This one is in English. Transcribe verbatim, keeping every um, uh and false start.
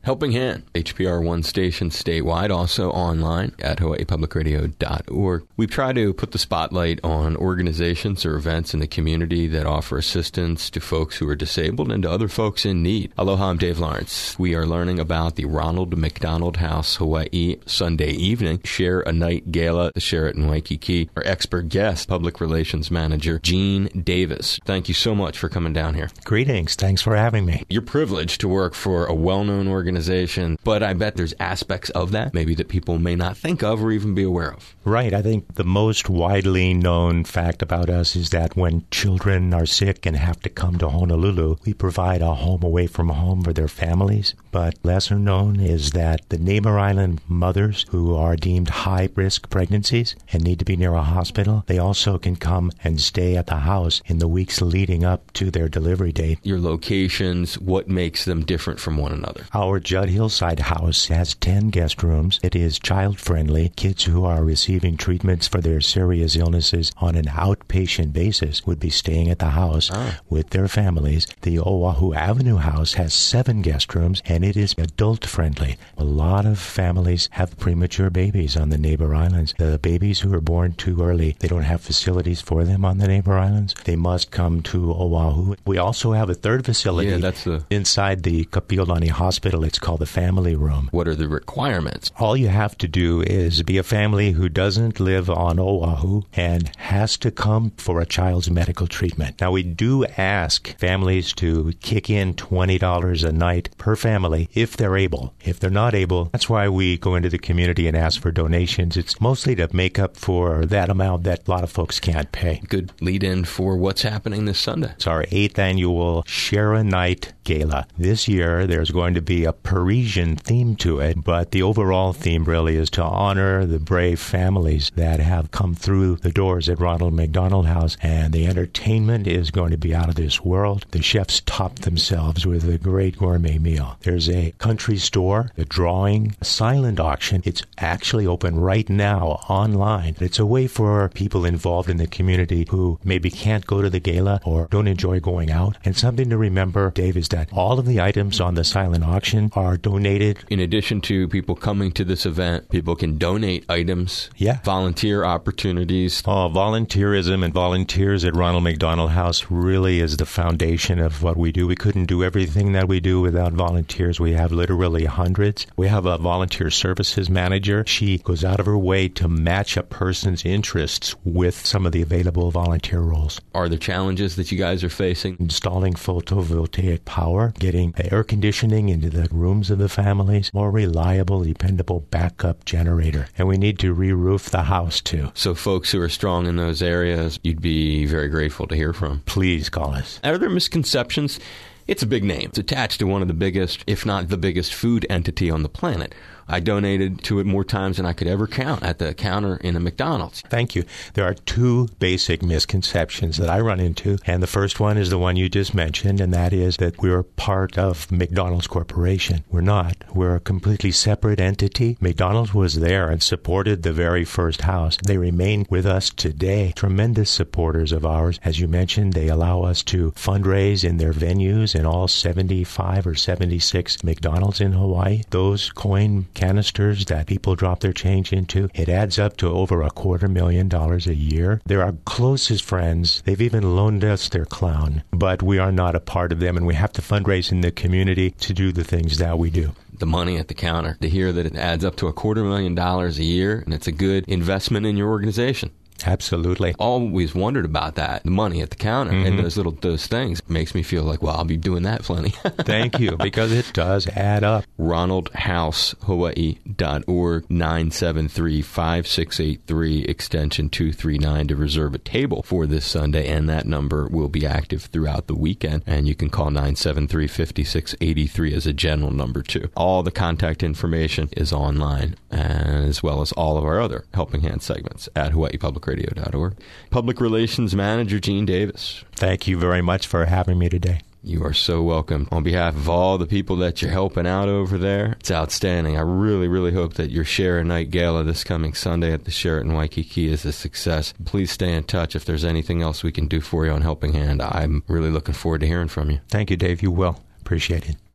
Helping Hand, H P R one station statewide, also online at hawaii public radio dot org. We try to put the spotlight on organizations or events in the community that offer assistance to folks who are disabled and to other folks in need. Aloha, I'm Dave Lawrence. We are learning about the Ronald McDonald House Hawaii Sunday evening Share a Night Gala, the Sheraton Waikiki. Our expert guest, Public Relations Manager Gene Davis. Thank you so much for coming down here. Greetings. Thanks for having me. You're privileged to work for a well-known organization, but I bet there's aspects of that maybe that people may not think of or even be aware of. Right. I think the most widely known fact about us is that when children are sick and have to come to Honolulu, we provide a home away from home for their families. But lesser known is that the Neighbor Island mothers who are deemed high-risk pregnancies and need to be near a hospital, they also can come and stay at the house in the weeks leading up to their delivery date. Your locations, what makes them different from one another? Our Judd Hillside house has ten guest rooms. It is child-friendly. Kids who are receiving treatments for their serious illnesses on an outpatient basis would be staying at the house ah. with their families. The Oahu Avenue house has seven guest rooms, and it is adult-friendly. A lot of families have premature babies on the Neighbor Islands. The babies who are born too early, they don't have facilities for them on the Neighbor Islands. They must come to Oahu. We also have a third facility yeah, that's the... inside the Kapiolani Hospital. It's called the Family Room. What are the requirements? All you have to do is be a family who doesn't live on Oahu and has to come for a child's medical treatment. Now, we do ask families to kick in twenty dollars a night per family if they're able. If they're not able, that's why we go into the community and ask for donations. It's mostly to make up for that amount that a lot of folks can't pay. Good lead-in for what's happening this Sunday. It's our eighth annual Share a Night Gala. This year, there's going to be a Parisian theme to it, but the overall theme really is to honor the brave families that have come through the doors at Ronald McDonald House, and the entertainment is going to be out of this world. The chefs top themselves with a great gourmet meal. There's a country store, a drawing, a silent auction. It's actually open right now online. It's a way for people involved in the community who maybe can't go to the gala or don't enjoy going out. And something to remember, Dave, is that all of the items on the silent auction are donated. In addition to people coming to this event, people can donate items, yeah, volunteer opportunities. Oh, volunteerism and volunteers at Ronald McDonald House really is the foundation of what we do. We couldn't do everything that we do without volunteers. We have literally hundreds. We have a volunteer services manager. She goes out of her way to match a person's interests with some of the available volunteer roles. Are there challenges that you guys are facing? Installing photovoltaic power, getting air conditioning into the rooms of the families, more reliable, dependable backup generator. And we need to re-roof the house, too. So folks who are strong in those areas, you'd be very grateful to hear from. Please call us. Are there misconceptions? It's a big name. It's attached to one of the biggest, if not the biggest, food entity on the planet. I donated to it more times than I could ever count at the counter in a McDonald's. Thank you. There are two basic misconceptions that I run into, and the first one is the one you just mentioned, and that is that we're part of McDonald's Corporation. We're not. We're a completely separate entity. McDonald's was there and supported the very first house. They remain with us today. Tremendous supporters of ours. As you mentioned, they allow us to fundraise in their venues in all seventy-five or seventy-six McDonald's in Hawaii. Those coin canisters that people drop their change into, it adds up to over a quarter million dollars a year. They're our closest friends. They've even loaned us their clown, but we are not a part of them, and we have to fundraise in the community to do the things that we do. The money at the counter, to hear that it adds up to a quarter million dollars a year, and it's a good investment in your organization. Absolutely. Always wondered about that, the money at the counter, mm-hmm. and those little those things. Makes me feel like, well, I'll be doing that plenty. Thank you, because it does add up. ronald house hawaii dot org, nine seven three, five six eight three, extension two three nine to reserve a table for this Sunday, and that number will be active throughout the weekend, and you can call nine seven three, five six eight three as a general number, too. All the contact information is online, as well as all of our other Helping Hand segments at hawaii public radio dot org. Public Relations Manager Gene Davis. Thank you very much for having me today. You are so welcome. On behalf of all the people that you're helping out over there, it's outstanding. I really, really hope that your Share a Night Gala this coming Sunday at the Sheraton Waikiki is a success. Please stay in touch if there's anything else we can do for you on Helping Hand. I'm really looking forward to hearing from you. Thank you, Dave. You will. Appreciate it.